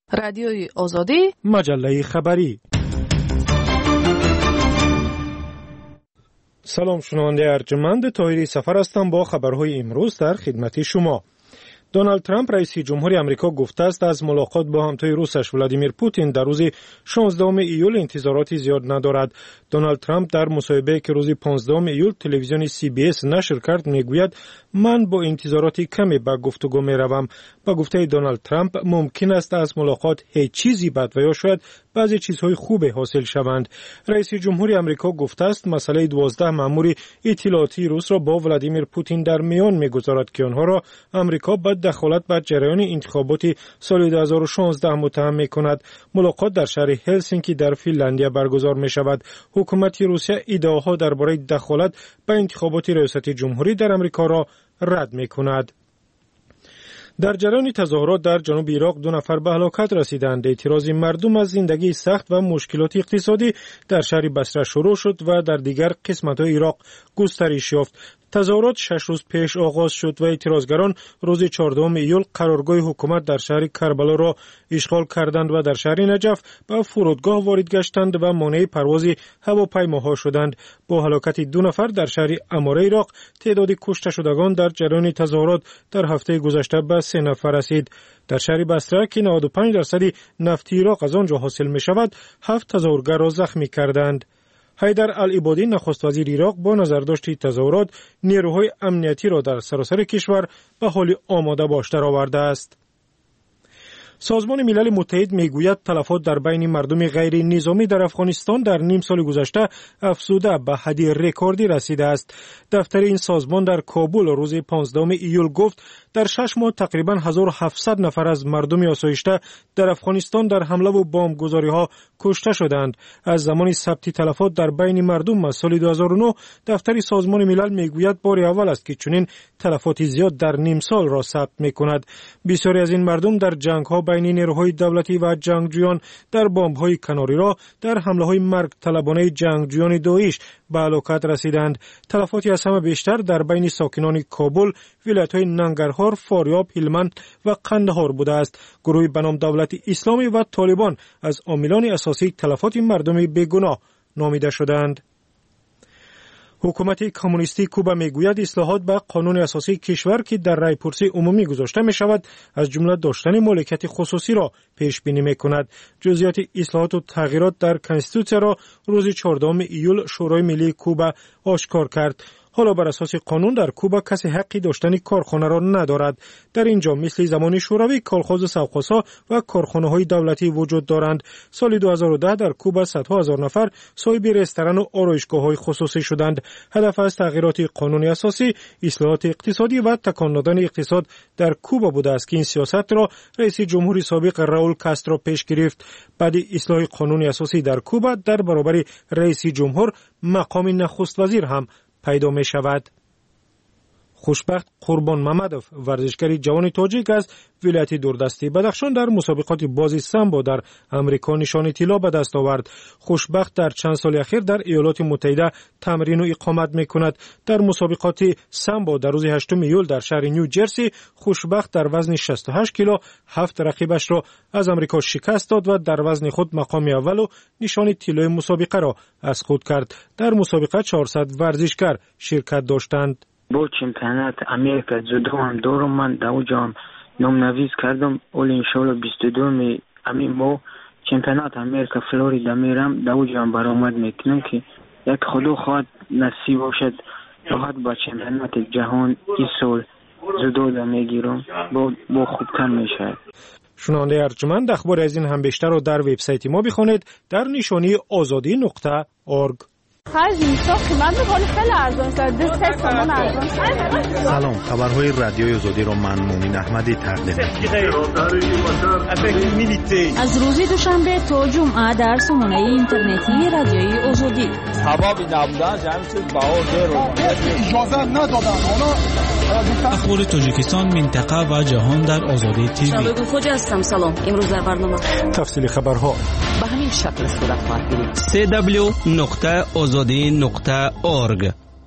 رادیوی آزادی، مجله خبری. سلام شنونده ارجمند، طاهری سفر هستم با خبرهای امروز در خدمت شما. دونالد ترامپ رئیس جمهوری آمریکا گفته است از ملاقات با همتای روسش ولادیمیر پوتین در روز 16 ایول انتظاراتی زیاد ندارد. دونالد ترامپ در مصاحبه که روز 15 ایول تلویزیون CBS نشر کرد میگوید من با انتظاراتی کمی به گفتگو میروم. با گفته دونالد ترامپ ممکن است از ملاقات هیچ چیزی بد و یا شاید بعضی چیزهای خوب حاصل شوند. رئیس جمهوری آمریکا گفته است مسئله 12 مأمور اطلاعاتی روس را با ولادیمیر پوتین در میان میگذارد که آنها را آمریکا به دخالت در جریان انتخابات سال 2016 متهم میکند. ملاقات در شهر هلسینکی در فنلاندیا برگزار می شود. حکومت روسیه ادعاها درباره دخالت به انتخابات ریاست جمهوری در آمریکا را رد میکند. در جریان تظاهرات در جنوب عراق 2 نفر به هلاکت رسیدند. اعتراض مردم از زندگی سخت و مشکلات اقتصادی در شهر بصره شروع شد و در دیگر قسمت‌های عراق گسترش یافت. تظاهرات 6 روز پیش آغاز شد و اعتراضگران روز 14 ایول قرارگاه حکومت در شهر کربلا را اشغال کردند و در شهر نجف به فرودگاه وارد گشتند و مانع پرواز هواپیماها شدند. با هلاکت 2 نفر در شهر اماره عراق تعداد کشته شدگان در جریان تظاهرات در هفته گذشته به 3 نفر رسید. در شهر بصره که 95% نفت عراق از آنجا حاصل می شود 7 تظاهرگر را زخمی کردند. حیدر العبادی نخست وزیر عراق با نظرداشت تظاهرات نیروهای امنیتی را در سراسر کشور به حال آماده باش درآورده است. سازمان ملل متحد میگوید تلفات در بین مردم غیر نظامی در افغانستان در نیم سال گذشته افزوده به حد رکوردی رسیده است. دفتر این سازمان در کابل روز 15 ایول گفت در 6 ماه تقریبا 1700 نفر از مردم آسایشته در افغانستان در حمله و بمبگذاری‌ها کشته شدند. از زمان ثبت تلفات در بین مردم از سال 2009 دفتر سازمان ملل میگوید بار اول است که چنین تلفات زیاد در نیم سال را ثبت می‌کند. بسیاری از این مردم در جنگ‌ها بین نیروهای دولتی و جنگجویان در بمب‌های کناری راه در حمله‌های مرگ طلبانه جنگجویان داعش به هلاکت رسیدند. تلفاتی از همه بیشتر در بین ساکنان کابل، ولایت‌های ننگرهار، فاریاب، هلمند و قندهار بوده است. گروهی به نام دولت اسلامی و طالبان از عاملان اساسی تلفات مردم بیگناه نامیده شدند. حکومت کمونیستی کوبا میگوید اصلاحات به قانون اساسی کشور که در رایپرسی عمومی گذاشته می شود از جمله داشتن مالکیت خصوصی را پیش بینی می کند. جزئیات اصلاحات و تغییرات در کنستیتوسیون را روز 14 ایول شورای ملی کوبا آشکار کرد. حالا بر اساس قانون در کوبا کسی حقی داشتن کارخانه را ندارد. در اینجا مثل زمان شوروی کالخوز سوخوسا و کارخانه‌های دولتی وجود دارند. سال 2010 در کوبا صدها هزار نفر صاحب رستوران و آرایشگاه‌های خصوصی شدند. هدف از تغییرات قانون اساسی اصلاحات اقتصادی و تکان دادن اقتصاد در کوبا بوده است که این سیاست را رئیس جمهوری سابق راول کاسترو پیش گرفت. بعد اصلاح قانون اساسی در کوبا در برابر رئیس جمهور مقام نخست وزیر هم پیدا می شود. خوشبخت قربان ممدوف ورزشکاری جوان تاجیک از ولایت دوردستی بدخشان در مسابقات بازی سامبو در امریکا نشان طلا به دست آورد. خوشبخت در چند سال اخیر در ایالات متحده تمرین و اقامت می کند. در مسابقات سامبو در روز 8 ایول در شهر نیوجرسی خوشبخت در وزن 68 کیلو 7 رقیبش را از امریکا شکست داد و در وزن خود مقام اول و نشان طلای مسابقه را از خود کرد. در مسابقه 400 ورزشکار شرکت داشتند. با چمپیونات امریکا جودو هم دارم، من در اونجا هم نامنویس کردم. اول انشالله 22 همین با چمپیونات امریکا فلوریدا میرم، در اونجا هم برآمد میکنم که یک خدا خواهد نصیب باشد راحت با چمپیونات جهان این سال جودو دا میگیرم، با خوبتر میشه. شنونده ارجمند اخبار از این هم بیشتر رو در وبسایت ما بخونید در نشانی azadi.org. سلام، خبرهای رادیوی آزادی را من مومن احمدی تقدیم می‌کنم. از روز دوشنبه تا جمعه در سامانه اینترنتی رادیوی آزادی. حبابی نبودن جمعیت باور رو اجازه ندادن. اخبار تاجیکستان، منطقه و جهان در آزادی تیوی. شبگون خوجا هستم. سلام. امروز در برنامه تفصیل خبرها به همین شکل صورت خواهد گرفت. www.azadi.org.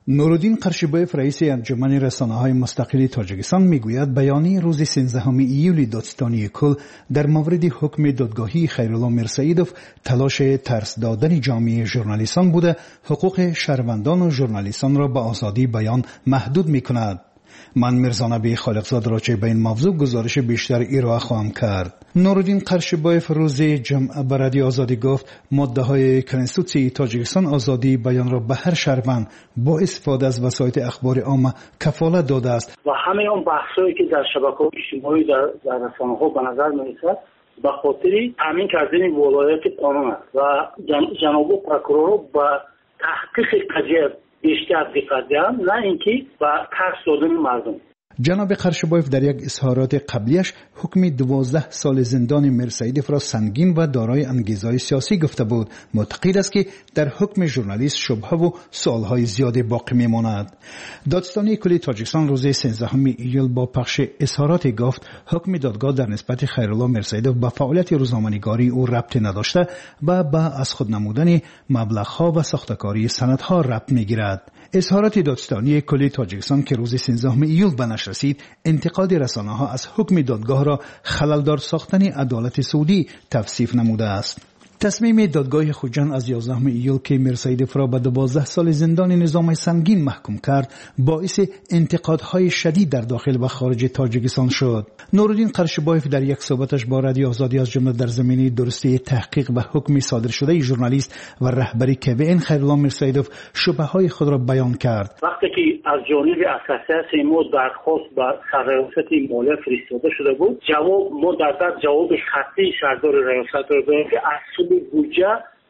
نورالدین قرشبایف رئیس انجمن رسانه‌های مستقل تاجیکستان میگوید بیانیه روز 13 ایول دادستانی کل در مورد حکم دادگاهی خیرالله میرسعیدوف تلاش ترس دادن جامعه ژورنالیستان بوده حقوق شهروندان و ژورنالیستان را به آزادی بیان محدود میکند. من میرزانبی خالقزاد راجع به این موضوع گزارش بیشتر ارائه خواهم کرد. نورالدین قرشبایف روز جمعه به رادیو آزادی گفت ماده‌های کنستیتوسیون تاجیکستان آزادی بیان را به هر شهروند با استفاده از وسایل اخبار عامه کفالت داده است و همه اون بحثایی که در شبکه‌های اجتماعی در رسانه‌ها به نظر می‌رسد به خاطر تامین کردن ولایت قانون است و جناب پروکورور با تحقیق قضیه بیشتر دقت دارند نه اینکه با ترس دادن مردم. جناب قرشبایف در یک اظهارات قبلیش حکم 12 سال زندان میرسعیدوف را سنگین و دارای انگیزهای سیاسی گفته بود. معتقد است که در حکم ژورنالیست شبهه و سوالهای زیادی باقی میماند. دادستانی کلی تاجیکستان روز 13 ایول با پخش اظهاراتی گفت حکم دادگاه در نسبت خیرالله میرسعیدوف به فعالیت روزنامه‌نگاری او ربطی نداشته و به از خود نمودن مبلغ‌ها و ساختکاری سندها ربط میگیرد. اظهارات دادستانی کلی تاجیکستان که روز 13 ایول به نشر رسید انتقاد رسانه‌ها از حکم دادگاه را خللدار ساختن عدالت سعودی توصیف نموده است. تصمیم دادگاه خوجند از 11 ایول که میرسعیدوف را به 12 سال زندان نظامی سنگین محکوم کرد باعث انتقادهای شدید در داخل و خارج تاجیکستان شد. نورالدین قرشبایف در یک صحبتش با رادیو آزادی از جمله در زمینه درستی تحقیق و حکم صادر شده ژورنالیست و رهبری KVN خیرالله میرسعیدوف شبهه‌های خود را بیان کرد. وقتی که از جانب اساسیه ما درخواست به سرریاست مالیه فرستاده شده بود ما در جواب خطی سردار ریاست را دادیم که از بودجه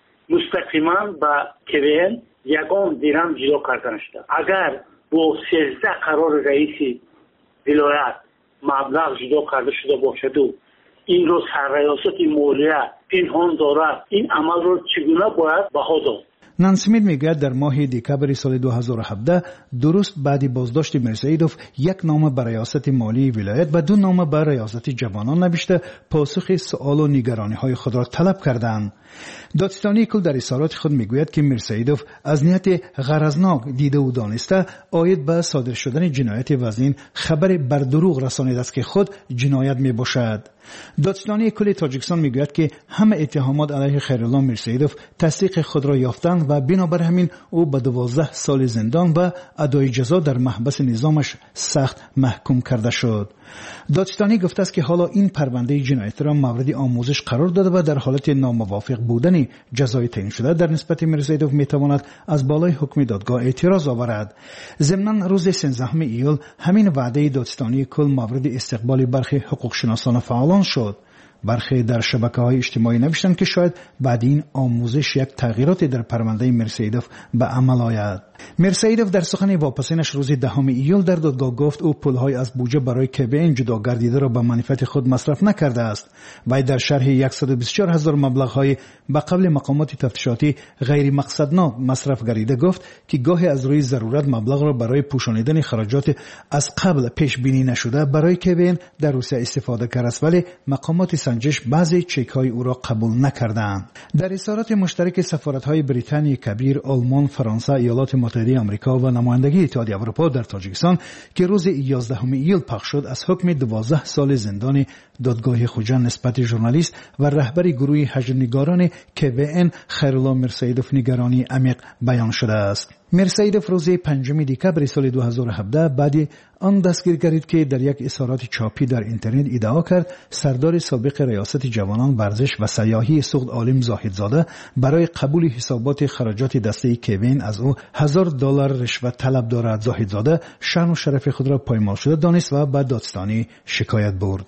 مستقیما به KVN یگان درم جدا کردن شده. اگر با 13 قرار رئیس ولایت مبلغ جدا کرده شده باشد و این رو سرریاست مالیه پنهان دارد این عمل رو چگونه باید بها داد؟ نانسیمید میگوید در ماه دکبر سال 2017 درست بعد بازداشت میرسعیدوف یک نامه به ریاست مالی ولایت و 2 نامه به ریاست جوانان نوشته پاسخ سوال و نگرانی های خود را طلب کردند. دادستانی کل در اظهارات خود میگوید که میرسعیدوف از نیت غرضناک دیده و دانسته عاید به صادر شدن جنایت وزین خبر بر دروغ رسانیده است که خود جنایت میباشد. دادستانی کل تاجیکستان میگوید که همه اتهامات علیه خیرالله میرسعیدوف تصدیق خود را یافتند و بنابر همین او به 12 سال زندان و ادای جزا در محبس نظامش سخت محکوم کرده شد. دادستانی گفته است که حالا این پرونده جنایت را مورد آموزش قرار داده و در حالت ناموافق بودن جزای تعیین شده در نسبت میرسعیدوف میتواند از بالای حکم دادگاه اعتراض آورد. ضمناً روز 13 ایول همین وعده دادستانی کل مورد استقبال برخی حقوق شناسان فعالان شد. برخی در شبکه‌های اجتماعی نوشتند که شاید بعد این آموزش یک تغییراتی در پرونده میرسعیدوف به عمل آید. میرسعیدوف در سخن واپسینش روز 10 ایول در دادگاه گفت او پولهای از بودجه برای KVN جدا گردیده را به منفعت خود مصرف نکرده است. وی در شرح 124,000 مبلغ‌های به قبل مقامات تفتیشاتی غیر مقصدناک مصرف گردیده گفت که گاهی از روی ضرورت مبلغ را برای پوشانیدن خراجات از قبل پیش بینی نشده برای KVN در روسیه استفاده کرده است ولی مقامات سنجش بعضی چک‌های او را قبول نکردند. در اظهارات مشترک سفارت‌های بریتانیا کبیر، آلمان، فرانسه، ایالات متحده آمریکا و نمایندگی اتحادیه اروپا در تاجیکستان که روز 11 ایول پخش شد از حکم 12 سال زندان دادگاه خوجند نسبت ژورنالیست و رهبر گروه هجرنگاران KVN خیرالله میرسعیدوف نگرانی عمیق بیان شده است. میرسعیدوف روز 5 دکبر سال 2017 بعد آن دستگیر گردید که در یک اظهارات چاپی در اینترنت ادعا کرد سردار سابق ریاست جوانان ورزش و سیاحی سوخت عالم زاهدزاده برای قبول حسابات خراجات دسته KVN از او $1000 رشوه طلب دارد. زاهدزاده شأن و شرف خود را پایمال شده دانست و به دادستانی شکایت برد.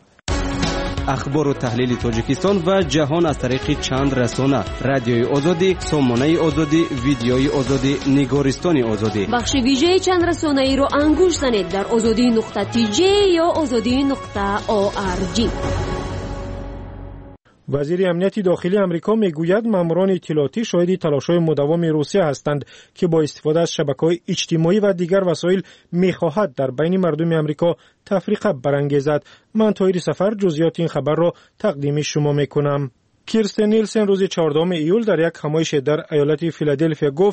اخبار و تحلیل تاجیکستان و جهان از طریق چند رسانه: رادیوی آزادی، سامانه آزادی، ویدیوی آزادی، نگارستان آزادی. بخش ویژه چند رسانه‌ای رو انگوش زنید در azadi.tj یا azadi.org. وزیر امنیت داخلی آمریکا میگوید ماموران اطلاعاتی شاهد تلاش‌های مداوم روسیه هستند که با استفاده از شبکه‌های اجتماعی و دیگر وسایل می‌خواهد در بین مردم آمریکا تفریقه برانگیزد. من طاهر سفر جزئیات این خبر را تقدیم شما می‌کنم. کیرستن نیلسن روز 14 ایول در یک همایش در ایالت فیلادلفیا گفت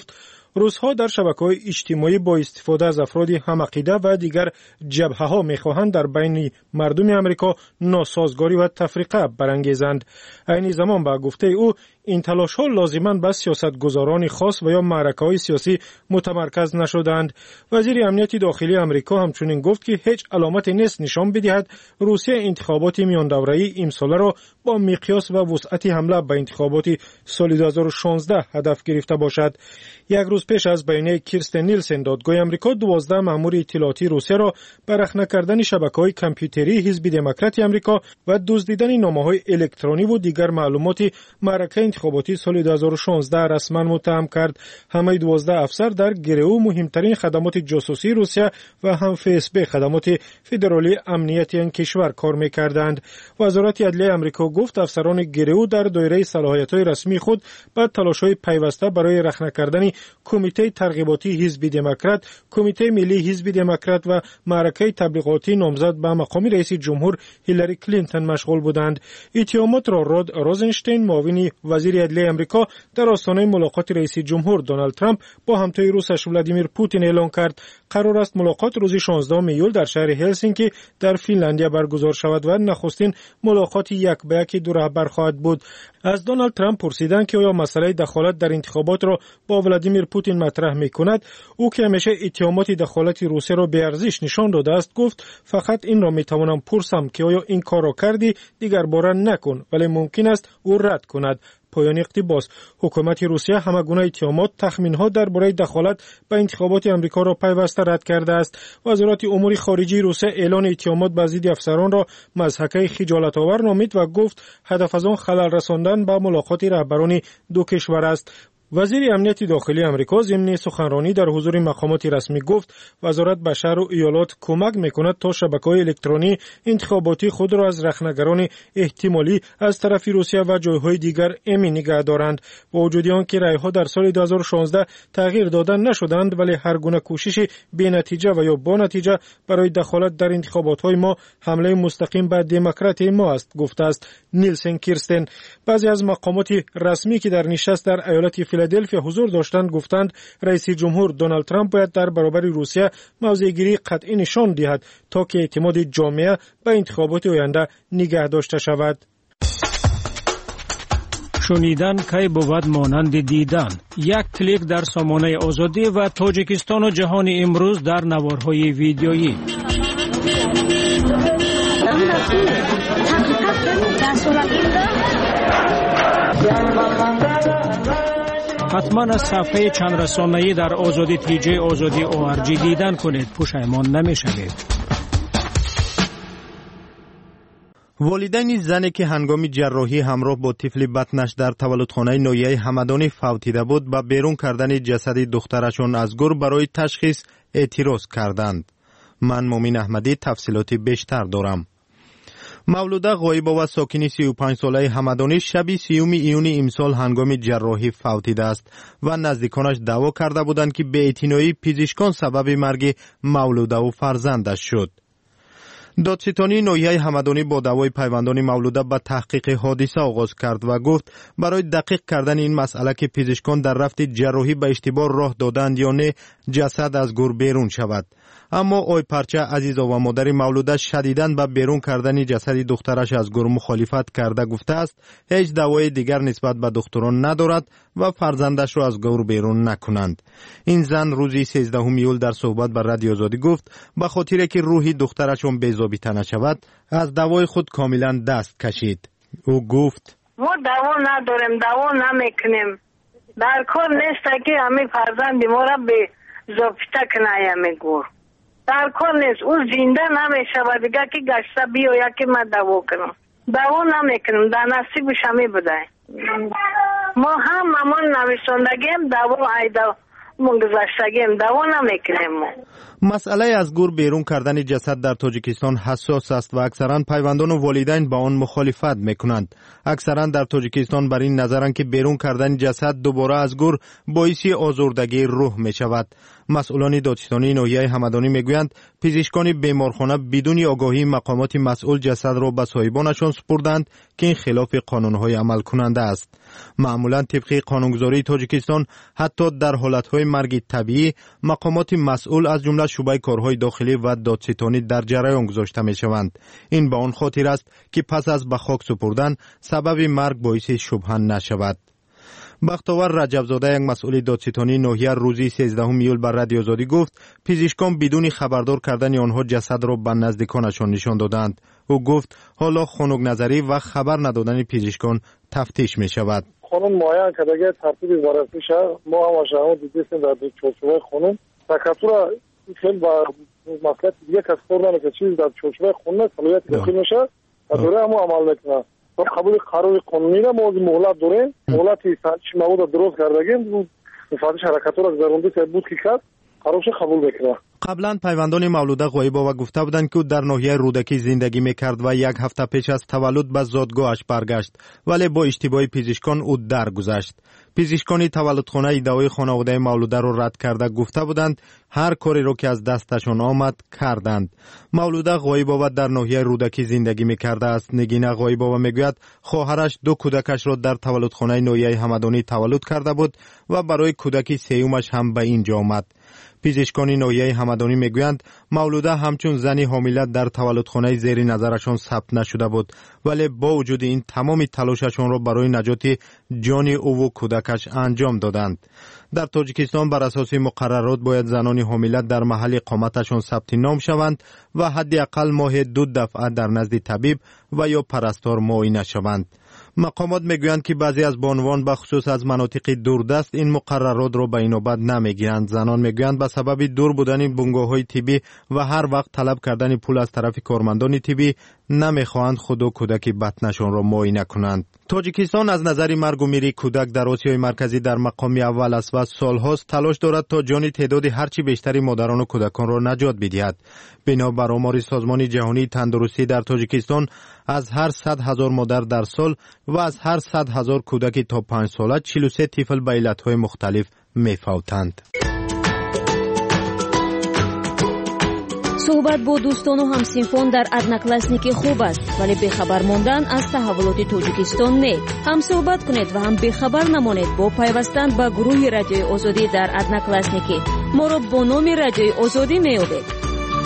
روس‌ها در شبکه‌های اجتماعی با استفاده از افراد هم‌عقیده و دیگر جبهه‌ها می‌خواهند در بین مردم آمریکا ناسازگاری و تفریقه برانگیزند. این زمان با گفته او این تلاش‌ها لازماً به سیاستگزاران خاص و یا معرکه‌های سیاسی متمرکز نشدند. وزیر امنیت داخلی آمریکا همچنین گفت که هیچ علامتی نیست نشان بدهد روسیه انتخابات میان دوره‌ای امسال را با مقیاس و وسعت حمله به انتخابات سال 2016 هدف گرفته باشد. یک روز پیش از بیانیه کیرستن نیلسن دادگاه آمریکا 12 مأمور اطلاعاتی روسیه را به رخنه کردن شبکه‌های کامپیوتری حزب دموکرات آمریکا و دزدیدن نامه‌های الکترونی و دیگر معلومات معرکه انتخاباتی سال 2016 رسما متهم کرد. همه 12 افسر در گرو مهمترین خدمات جاسوسی روسیه و هم FSB خدمات فدرالی امنیت این کشور کار می‌کردند. وزارت عدلیه آمریکا گفت افسران گرو در دایره صلاحیت‌های رسمی خود با تلاش‌های پیوسته برای رخنه کردن کمیته ترغیباتی حزب دموکرات، کمیته ملی حزب دموکرات و معرکه تبلیغاتی نامزد به مقام رئیس جمهور هیلاری کلینتون مشغول بودند. اتهامات را رود روزنشتین معاون وزیر عدلیه آمریکا در آستانه ملاقات رئیس جمهور دونالد ترامپ با همتای روسش ولادیمیر پوتین اعلان کرد. قرار است ملاقات روز 16 ایول در شهر هلسینکی در فنلاندیا برگزار شود و نخستین ملاقات یک به یک دو رهبر خواهد بود. از دونالد ترامپ پرسیدند که آیا مسئله دخالت در انتخابات را با ولادیمیر پوتین مطرح می‌کند. او که همیشه اتهامات دخالت روسیه را به ارزش نشان داده است گفت فقط این را می‌توانم پرسم که آیا این کار را کردی دیگر بار نکن، ولی ممکن است او رد کند. پایان اقتباس. حکومت روسیه همه گونه اتهامات تخمین‌ها درباره دخالت به انتخابات آمریکا را پیوسته رد کرده است. وزارت امور خارجه روسیه اعلان اتهامات به ضد افسران را مضحکه خجالت‌آور نامید و گفت هدف از آن خلل رساندن به ملاقات رهبران دو کشور است. وزیر امنیت داخلی آمریکا ضمن سخنرانی در حضور مقامات رسمی گفت وزارت به شهر و ایالات کمک میکند تا شبکه‌های الکترونی انتخاباتی خود را از رخنه‌گران احتمالی از طرف روسیه و جایهای دیگر امن نگه دارند. با وجود آنکه رأی‌ها در سال 2016 تغییر داده نشدند ولی هر گونه کوشش بی‌نتیجه و یا با نتیجه برای دخالت در انتخابات‌های ما حمله مستقیم به دموکراتی ما است گفته است نیلسن کیرستن. بعضی از مقامات رسمی که در نشست در ایالت فیلادلفیا حضور داشتند گفتند رئیس جمهور دونالد ترامپ باید در برابر روسیه موضع‌گیری قطعی نشان دهد تا که اعتماد جامعه به انتخابات آینده نگه داشته شود. شنیدن کی بود مانند دیدن. یک کلیک در سامانه آزادی و تاجیکستان و جهان امروز در نوارهای ویدیویی. حتما از صفحه چند رسانه‌ای در آزادی تیجی آزادی ORG دیدن کنید، پشیمان نمی‌شوید. والدین زنی که هنگام جراحی همراه با طفل بطنش در تولدخانه ناحیه همدانی فوتیده بود به بیرون کردن جسد دخترشان از گور برای تشخیص اعتراض کردند. من مومین احمدی تفصیلاتی بیشتر دارم. مولوده غایبه و ساکن 35 ساله همدانی شب 30 ایون امسال هنگام جراحی فوتیده است و نزدیکانش دعوا کرده بودند که بی‌اعتنایی پزشکان سبب مرگ مولوده و فرزندش شد. دادستانی ناحیه همدانی با دعوای پیوندان مولوده به تحقیق حادثه آغاز کرد و گفت برای دقیق کردن این مسئله که پزشکان در رفت جراحی به اشتباه راه دادند یا نه جسد از گور بیرون شود. اما آی پرچه عزیزا و مادر مولوده شدیداً به بیرون کردن جسد دخترش از گور مخالفت کرده گفته است هیچ دعوای دیگر نسبت به دختران ندارد و فرزندش را از گور بیرون نکنند. این زن روز 13 ایول در صحبت با رادیو آزادی گفت به خاطر که روحی دخترشون بی‌ضابطه نشود از دعوای خود کاملا دست کشید. او گفت ما دعوا نداریم، دعوا نمیکنیم. در کار نیست که همین فرزند ما را به ضابطه کنه میگو. در کار نیست، او زنده نمیشه دیگه که گشته بیاید که من دعوا کنم. دعوا نمیکنم، در نصیبش همی بوده. ما هم همون نویسندگیم دعوا ایدا منگذشتگیم دعوا نمیکنیم. مسئله از گور بیرون کردن جسد در تاجیکستان حساس است و اکثرا پیوندان و والدین با آن مخالفت میکنند. اکثرا در تاجیکستان بر این نظرند که بیرون کردن جسد دوباره از گور باعث آزردگی روح می شود. مسئولان دادستانی ناحیه همدانی میگویند پزشکان بیمارخانه بدون آگاهی مقامات مسئول جسد را به صاحبانشان سپردند که این خلاف قانونهای عمل کننده است. معمولا طبق قانونگذاری تاجیکستان حتی در حالتهای مرگ طبیعی مقامات مسئول از جمله شعبه کارهای داخلی و دادستانی در جریان گذاشته می شوند. این به آن خاطر است که پس از به خاک سپردن سبب مرگ باعث شبهه نشود. بختاور رجبزاده یک مسئول دادستانی ناحیه روزی 13 ایول بر رادیو آزادی گفت پزشکان بدون خبردار کردن آنها جسد را به نزدیکانشان نشان دادند. او گفت حالا خنک نظری و خبر ندادن پزشکان تفتیش می شود. قانون معین کردگی ترتیب وارسی شهر ما هم شهرها دیدیم در چوچوبه خانون تکاتورا خیلی با مسئله دیگه کس خوردن که چیز در چوچوبه خونه صلاحیت داخل میشه و دوره هم عمل میکنه. قبول قرار قانونی را ما مهلت داریم. مهلت فتش مواد درست کردگیم فتش حرکت‌ها را گذراندی که بود که کرد قرارش قبول بکنه. قبلا پیوندان مولوده غایباوا گفته بودند که در ناحیه رودکی زندگی میکرد و یک هفته پیش از تولد به زادگاهش برگشت، ولی با اشتباه پزشکان او درگذشت. پزشکان تولدخانه ادعای خانواده مولوده را رد کرده گفته بودند هر کاری را که از دستشان آمد کردند. مولوده غایباوا در ناحیه رودکی زندگی میکرده است. نگینه غایباوا میگوید خواهرش 2 کودکش را در تولدخانه ناحیه همدانی تولد کرده بود و برای کودکی سیومش هم به اینجا آمد. پزشکان ناحیه همدانی میگویند مولوده همچون زنی حامله در تولدخانه زیر نظرشان ثبت نشده بود، ولی با وجود این تمام تلاششان را برای نجات جان او و کودکش انجام دادند. در تاجیکستان بر اساس مقررات باید زنان حامله در محل اقامتشان ثبت نام شوند و حداقل ماه 2 دفعه در نزد طبیب و یا پرستار معاینه شوند. مقامات میگویند که بعضی از بانوان به خصوص از مناطق دوردست این مقررات را به اینوبت نمیگیرند. زنان میگویند به سبب دور بودن بنگاه‌های طبی و هر وقت طلب کردن پول از طرف کارمندان طبی نمیخواهند خود و کودک بطنشان را معاینه کنند. تاجیکستان از نظر مرگ و میر کودک در آسیای مرکزی در مقام اول است و سالهاست تلاش دارد تا جان تعداد هرچی بیشتری مادران و کودکان را نجات بدهد. بنابر آمار سازمان جهانی تندرستی در تاجیکستان از هر 100,000 مادر در سال و از هر 100,000 کودک تا 5 ساله 43 طفل به علتهای مختلف میفوتند. صحبت با دوستان و همسینفان در ادناکلاسنیک خوب است، ولی بخبر ماندن از تحولات تاجیکستان نه. هم صحبت کنید و هم بخبر نمانید با پیوستن به گروه رادیوی آزادی در ادناکلاسنیک. ما را با نام رادیوی آزادی میابید.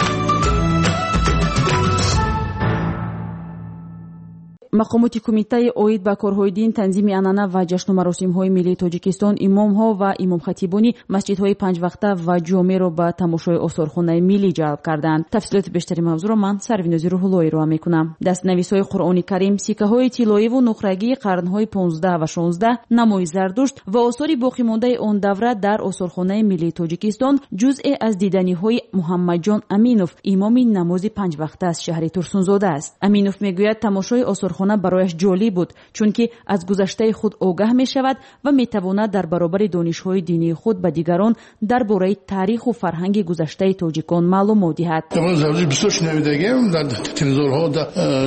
مقامات کمیته اوید با کارهای دین، تنظیم عنعنه و جشن و مراسم‌های ملی تاجیکستان امام‌ها و امام خطیبانی مسجدهای 5 وقته و جامع را به تماشای آثارخانه ملی جلب کردند. تفصیلات بیشتری موضوع را من سرویناز روح‌اللهی را میکنم. دست‌نویس‌های قرآن کریم، سکه‌های طلایی و نقره‌گی قرن‌های 15 و 16، نمای زردشت و آثار باقی مانده آن دوره در آثارخانه ملی تاجیکستان جزء از دیدنی‌های محمد جان امینوف، امام نماز 5 وقته از شهر ترسونزاده است. امینوف میگوید تماشای آثارخانه برایش جالب بود، چون که از گذشته خود آگاه می شود و می تواند در برابر دانش‌های دینی خود به دیگران درباره تاریخ و فرهنگ گذشته تاجیکان معلومات دهد. امروز بسیارش نمیدگیم در تلویزیون‌ها در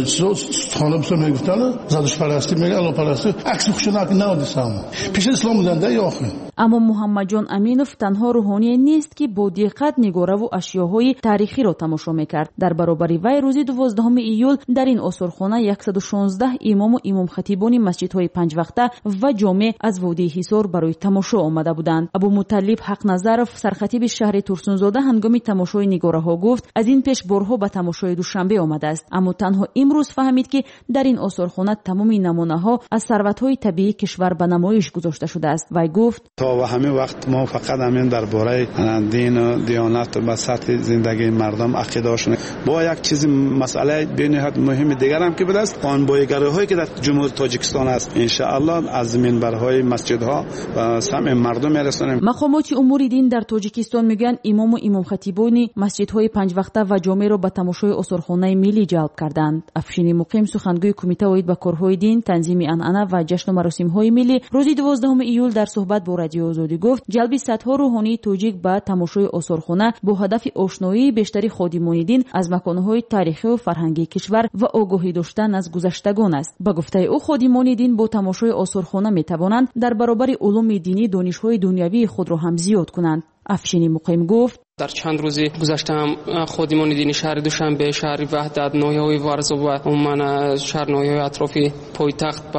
خانه بسیار میگفتن زادش پرستی میگه الله پرستی عکس خوشناک نودیسم پیش اسلام زنده یا آخر. اما محمد جان امینوف تنها روحانی نیست که با دقت نگاره و اشیاءهای تاریخی را تماشا میکرد. در برابر وی روز 12 ایول در این آثارخانه 116 امام و امام خطیبان مسجدهای 5 وقته و جامع از وادی حصار برای تماشا آمده بودند. ابو مطلب حق نظرов سرخطیب شهر ترسونزاده هنگام تماشای نگاره‌ها گفت از این پیش بارها به تماشای دوشنبه آمده است، اما تنها امروز فهمید که در این آثارخانه تمام نمونه‌ها از ثروت‌های طبیعی کشور به نمایش گذاشته شده است. وی گفت تا همین وقت ما فقط همین درباره دین و دیانت و سطح زندگی مردم عقیده‌شون با یک چیز مسئله بنهایت مهم دیگر هم که بود است قانون‌بایگری‌هایی که در جمهوری تاجیکستان است ان شاء الله از منبرهای مسجدها و سمع مردم میرسونیم. مقامات امور دین در تاجیکستان میگن امام و امام خطیبانی مسجدهای 5 وقته و جامع را به تماشای آثارخانه ملی جلب کردند. افشین مقیم سخنگوی کمیته اوید با کارهای دین، تنظیم عنعنه و جشن و مراسم‌های ملی روز 12 ایول در صحبت با رادیو آزادی گفت جلب صدها روحانی تاجیک به تماشای آثارخانه با هدف آشنایی بیشتری خادمان دین از مکان‌های تاریخی و فرهنگی کشور و آگاهی داشتن از گذشتگان است. با گفته او خادمان دین با تماشای آثارخانه میتوانند در برابر علوم دینی دانش‌های دنیوی خود را هم زیاد کنند. افشین مقیم گفت در چند روز گذشته هم خادمان دینی شهر دوشنبه، شهر وحدت، ناحیه‌های ورزو و عموما شهر ناحیه‌های اطرافی پایتخت به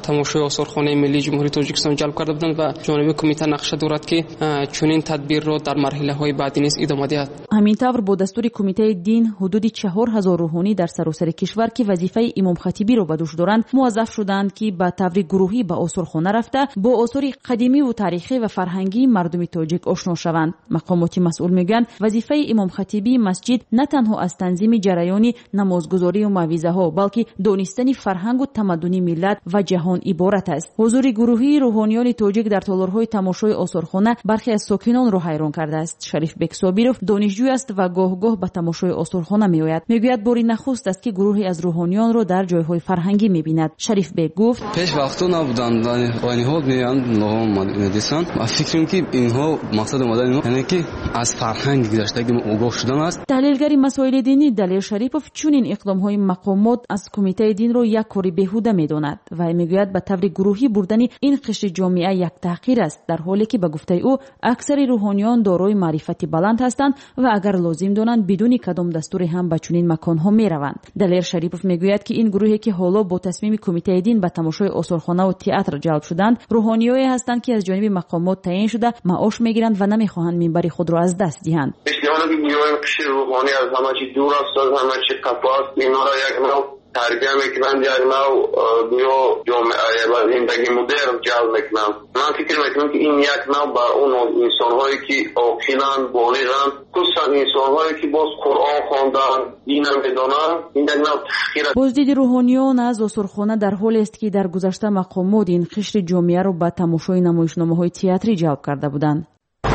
تماشای آثارخانه ملی جمهوری تاجیکستان جلب کرده بودند و جانب کمیته نقشه دارد که چنین تدبیر را در مرحله‌های بعدی نیز ادامه دهد. همین طور با دستور کمیته دین حدود 4000 روحانی در سراسر کشور که وظیفه امام خطیبی را به دوش دارند موظف شدند که به طور گروهی به آثارخانه رفته با آثار قدیمی و تاریخی و فرهنگی مردم تاجیک آشنا شوند. مقامات مسئول میگویند وظیفه امام خطیبی مسجد نه تنها از تنظیم جریان نمازگزاری و موعظه ها بلکه دانستن فرهنگ و تمدن ملت و جهان عبارت است. حضور گروهی روحانیان تاجیک در تالارهای تماشای آثارخانه برخی از ساکنان را حیران کرده است. شریف بک صابیروف دانشجو است و گاه گاه به تماشای آثارخانه میآید. میگوید باری نخست است که گروهی از روحانیان را در جایهای فرهنگی میبیند. شریف بک گفت پیش وقتا نبودند ولی ها میاند لغام مدرسان و فکر که اینها مقصد اومدن اینها یعنی که از فرهنگ گذشتگی آگاه شدن است. تحلیلگر مسائل دینی دلیر شریفوف چنین اقدام‌های مقامات از کمیته دین را یک کار بیهوده می‌داند و میگوید به طور گروهی بردن این قشر جامعه یک تحقیر است، در حالی که به گفته او اکثر روحانیان دارای معرفت بلند هستند و اگر لازم دانند بدون کدام دستوری هم به چنین مکان‌ها می‌روند. دلیر شریفوف میگوید که این گروهی که حالا با تصمیم کمیته دین به تماشای آثارخانه و تئاتر جلب شدند روحانیایی هستند که از جانب مقامات تعیین شده معاش می‌گیرند و نمی‌خواهند منبر خود را از دست دهند. روحانی از همه چی دور است، از همه چی قفاست. اینا را یک نوع تربیه میکنند، یک نوع نیو جامعه و زندگی مدرن جلب میکنند. من فکر میکنم که این یک نوع بر اون انسانهایی که عاقلند، بالغند، خصوصا انسانهایی که باز قرآن خواندن، دین هم میدانند، این یک نوع تحقیر است. بازدید روحانیان از آثارخانه در حالی است که در گذشته مقامات این قشر جامعه را به تماشای نمایشنامه‌های تئاتری جلب کرده بودند.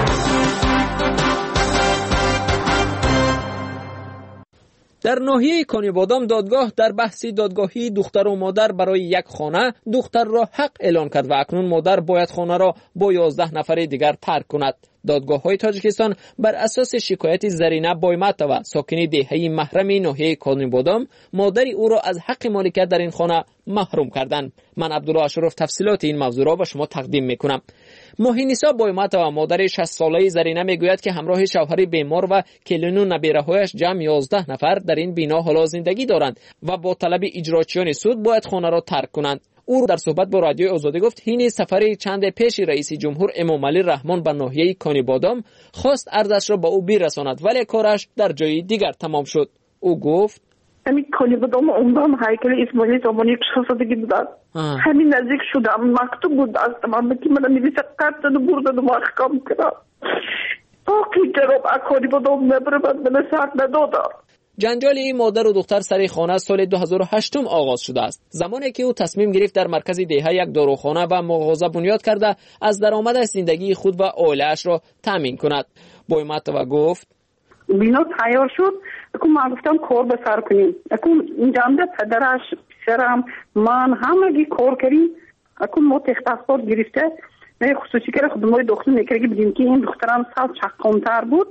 در ناحیه کانیبادام دادگاه در بحث دادگاهی دختر و مادر برای یک خانه دختر را حق اعلان کرد و اکنون مادر باید خانه را با 11 نفر دیگر ترک کند. دادگاه‌های تاجیکستان بر اساس شکایت زرینه بایمتова ساکن دهه محرم ناحیه کانیبادام مادر او را از حق مالکیت در این خانه محروم کردند. من عبدالله اشرف تفصیلات این موضوع را به شما تقدیم میکنم. ماهینیسا بایمتova مادر 60 ساله زرینه میگوید که همراه شوهر بیمار و کلینو نبیره‌هایش جمع 11 نفر در این بنا حالا زندگی دارند و با طلب اجراچیان سود باید خانه را ترک کنند. او در صحبت با رادیوی آزادی گفت این سفر چند پیش رئیس جمهور امامعلی رحمان به ناحیه کانیبادام خواست عرضش را به او برساند ولی کارش در جای دیگر تمام شد. او گفت همین کانیبادام عمرم هیکل اسماعیل زمانی شاهزادگی بودن. همین نزدیک شدم مکتوب بود دستم که من نویسه قطع بردن و محکم کردم. باقی جراب کانیبادام نبرم من سر ندادم. جنجال این مادر و دختر سر خانه سال 2008 آغاز شده است. زمانی که او تصمیم گرفت در مرکز دهه یک داروخانه و مغازه بنیاد کرده از درآمد زندگی خود و عائله‌اش را تامین کند. بایمتova گفت بینا تیار شد اکو من گفتم کار به سر کنیم اکو اینجا پدرش پسرم من همگی کار کردیم اکو ما تختصات گرفته نه خصوصی که خدمات دختر میکردیم بدیم که این دخترم سال چقدر بود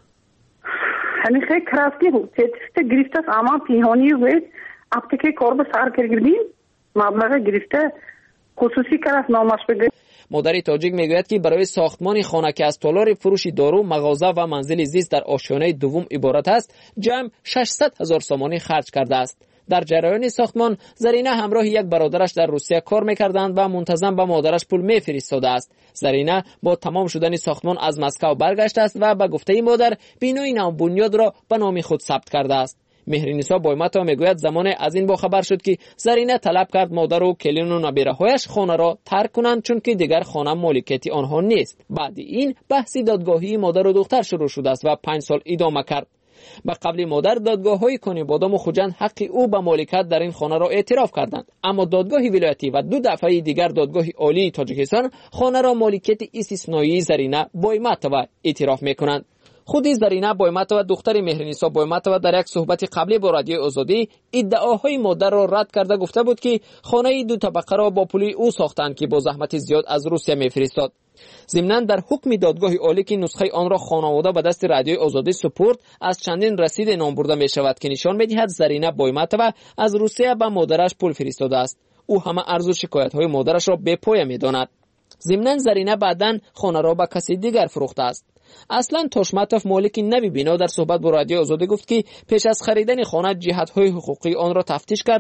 همین خیلی کرافتی بود تست گرفته اما پیهانی بود ابتی که کار به سر کردیم مبلغ گرفته خصوصی که از نامش بگه. مادر تاجیک میگوید که برای ساختمان خانه که از تالار فروش دارو، مغازه و منزل زیست در آشیانه دوم عبارت است، جمع 600,000 سامانی خرج کرده است. در جریان ساختمان زرینه همراه یک برادرش در روسیه کار میکردند و منتظم به مادرش پول میفرستاده است. زرینه با تمام شدن ساختمان از مسکو برگشته است و به گفته مادر بینای نو بنیاد را به نام خود ثبت کرده است. مهرینسا بایمتova میگوید زمان از این با خبر شد که زرینه طلب کرد مادر و کلین و نبیره‌هایش خانه را ترک کنند چون که دیگر خانه مالکیت آنها نیست. بعد این بحث دادگاهی مادر و دختر شروع شده است و 5 سال ادامه کرد. به قبل مادر دادگاه‌های کانیبادام و خوجند حق او به مالکیت در این خانه را اعتراف کردند، اما دادگاه ولایتی و 2 دفعه دیگر دادگاه عالی تاجیکستان خانه را مالکیت استثنایی زرینه بایمتova اعتراف می‌کنند. خود زرینه بایمتova دختر مهرینسا بایمتova در یک صحبت قبلی با رادیو آزادی ادعاهای مادر را رد کرده گفته بود که خانه 2 طبقه را با پول او ساختند که با زحمت زیاد از روسیه میفرستاد. ضمناً در حکم دادگاه عالی که نسخه آن را خانواده به دست رادیو آزادی سپرد از چندین رسید نام برده می شود که نشان می‌دهد زرینه بایمتova از روسیه به مادرش پول فرستاده است. او همه عرض و شکایت‌های مادرش را به پای می‌داند. ضمناً زرینه بعداً خانه را به کسی دیگر فروخته است. اصلا توشماتوف مالک نوی بنا در صحبت با رادیو آزادی گفت که پیش از خریدن خانه جهت‌های حقوقی آن را تفتیش کرد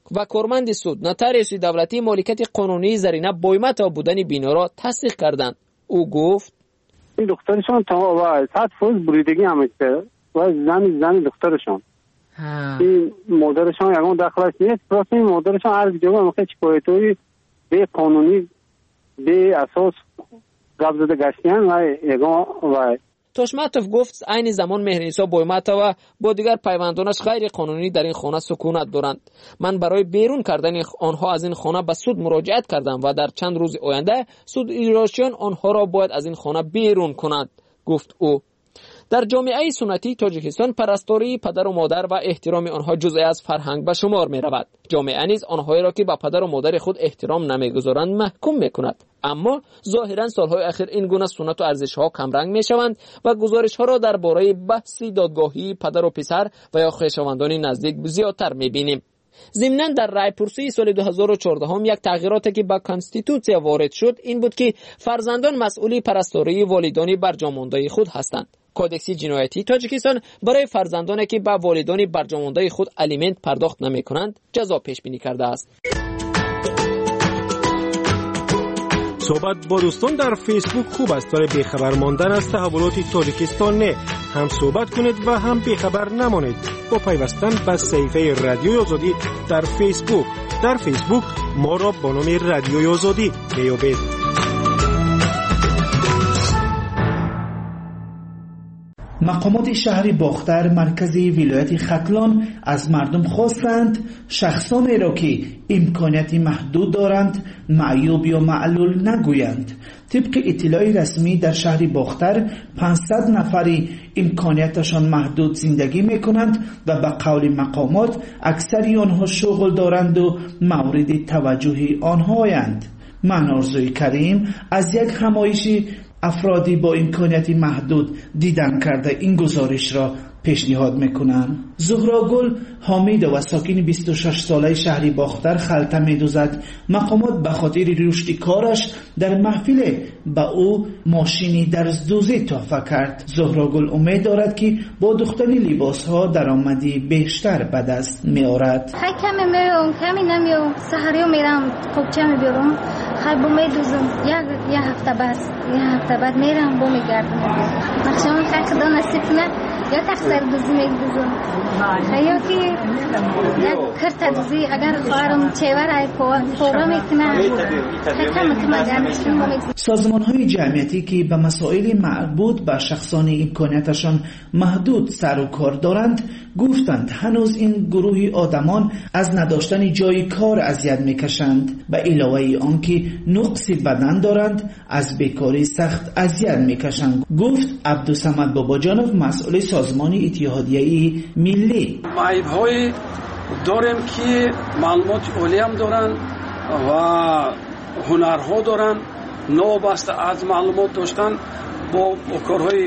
و کارمند سود نوتاریوس دولتی مالکیت قانونی زرینه بویمتا بودن بینا را تصدیق کردند. او گفت این دخترشان تا 100% بریدگی هم کرد و زن دخترشان این مادرشان یکم دخلش نیست. پس این مادرشان هر جواب میخواد چیکویتوی به قانونی به اساس قبض گشتیان و یکم و توشماتوف گفت عین زمان مهرنیسا بویماتوا با دیگر پیوندانش غیر قانونی در این خانه سکونت دارند. من برای بیرون کردن آنها از این خانه به سود مراجعت کردم و در چند روز آینده سود اجراشیان آنها را باید از این خانه بیرون کنند، گفت او. در جامعه سنتی تاجیکستان پرستاری پدر و مادر و احترام آنها جزئی از فرهنگ به شمار می رود. جامعه نیز آنهایی را که به پدر و مادر خود احترام نمیگذارند محکوم می کند. اما ظاهرا سالهای اخیر این گونه سنت و ارزش ها کمرنگ می شوند و گزارش ها را درباره بحثی دادگاهی پدر و پسر و یا خویشاوندان نزدیک زیادتر می بینیم. ضمناً در رایپرسی سال 2014 هم یک تغییراتی که به کانستیتوسیا وارد شد این بود که فرزندان مسئولی پرستاری والدان برجامانده خود هستند. کودکس جنایتی تاجیکستان برای فرزندانی که به والدان برجامانده خود الیمنت پرداخت نمی کنند جزا پیش بینی کرده است. صحبت با دوستان در فیسبوک خوب است ولی بیخبر ماندن از تحولات تاجیکستان نه. هم صحبت کنید و هم بیخبر نمانید با پیوستن به صفحه رادیوی آزادی در فیسبوک. در فیسبوک ما را با نام رادیوی آزادی میابید. مقامات شهر باختر مرکزی ولایت ختلان از مردم خواستند شخصانی را که امکانیت محدود دارند معیوب یا معلول نگویند. طبق اطلاع رسمی در شهر باختر 500 نفری امکانیتشان محدود زندگی میکنند و به قول مقامات اکثری آنها شغل دارند و مورد توجه آنهایند. من آرزوی کریم از یک همایشی افرادی با امکانیت محدود دیدن کرده این گزارش را پیشنهاد میکنم. زهراگل حامید و ساکن 26 ساله شهر باختر خلطه میدوزد مقامات به خاطر رشد کارش در محفل به او ماشینی درزدوزی تحفه کرد. زهراگل امید دارد که با دختن لباس ها درآمدی بیشتر به دست میآورد. کمی میرم کمی نمیام سحری میرم خوبچه میبرم خربو میدوزم یک هفته بعد میرم بو میگردم نقشم خدا نصیب نه یا تخسر دوزی میدوزم یا که یک کرت دوزی اگر خواهرم چیور پورا میکنه سازمان های جمعیتی که به مسائل مربوط به شخصان امکانیتشان محدود سر و کار دارند گفتند هنوز این گروه آدمان از نداشتن جای کار اذیت میکشند. به علاوه آنکه نقص بدن دارند از بیکاری سخت اذیت میکشند، گفت عبدالصمد باباجانov مسئول سازمان اتحادیه ملی. معیب‌های داریم که معلومات عالی هم دارن و هنرها دارن، نوبسته از معلومات داشتن با کارهای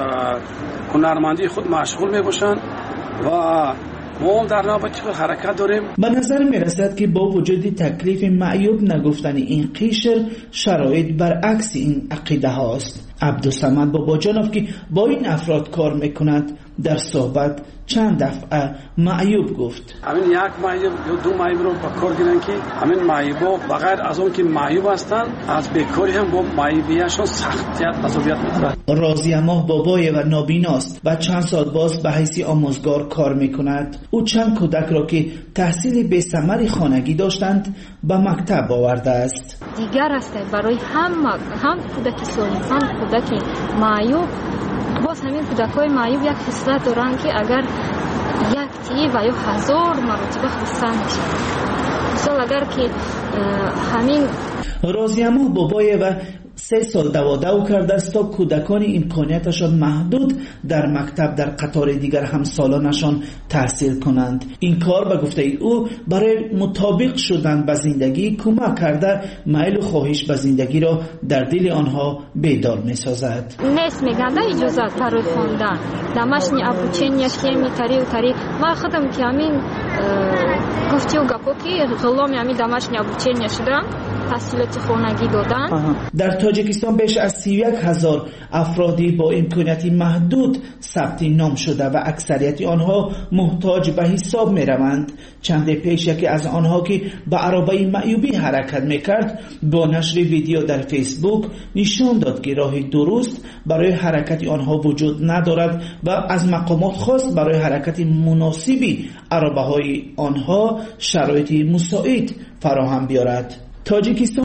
هنرمندی خود مشغول می باشن و ما در نوبت حرکت داریم. به نظر می رسد که با وجود تکلیف معیوب نگفتن این قشر شرایط برعکس این عقیده هاست. عبدالصمد باباجانov که با این افراد کار میکند در صحبت چند دفعه معیوب گفت. همین یک معیوب یا دو معیوب رو با کار گیرن که همین معیوبا بغیر از اون که معیوب هستن از بیکاری هم با معیوبیشون سختیت عذابیت میکنند. راضی ماه بابای و نابیناست و چند سال باز به حیث آموزگار کار میکند. او چند کودک را که تحصیل بی ثمر خانگی داشتند به مکتب آورده است. دیگر است برای هم کودک سالم کودک معیوب، باز همین کودکای معیوب یک خصلت دارن که اگر یک تی و یا 1000 مرتبه خسته میشن. مثلا اگر که همین راضی‌اما بابای و 3 سال دو کرده است تا کودکان امکانیتشان محدود در مکتب در قطار دیگر همسالانشان تحصیل کنند. این کار به گفته او برای مطابق شدن به زندگی کمک کرده میل و خواهش به زندگی را در دل آنها بیدار می سازد. نیست میگن اجازت برای خواندن домашнее обучение شمی طریق ما خودم که همین گفتی و گپو که غلامی همین домашнее обучение شدم تحصیلات خانگی دادن. در تاجیکستان بیش از 31,000 افرادی با امکاناتی محدود ثبت نام شده و اکثریت آنها محتاج به حساب می روند. چند پیش یکی از آنها که به عربه معیوبی حرکت می کرد با نشر ویدیو در فیسبوک نشان داد که راه درست برای حرکت آنها وجود ندارد و از مقامات خواست برای حرکت مناسبی عربه های آنها شرایط مساعد فراهم بیارد. تاجیکستان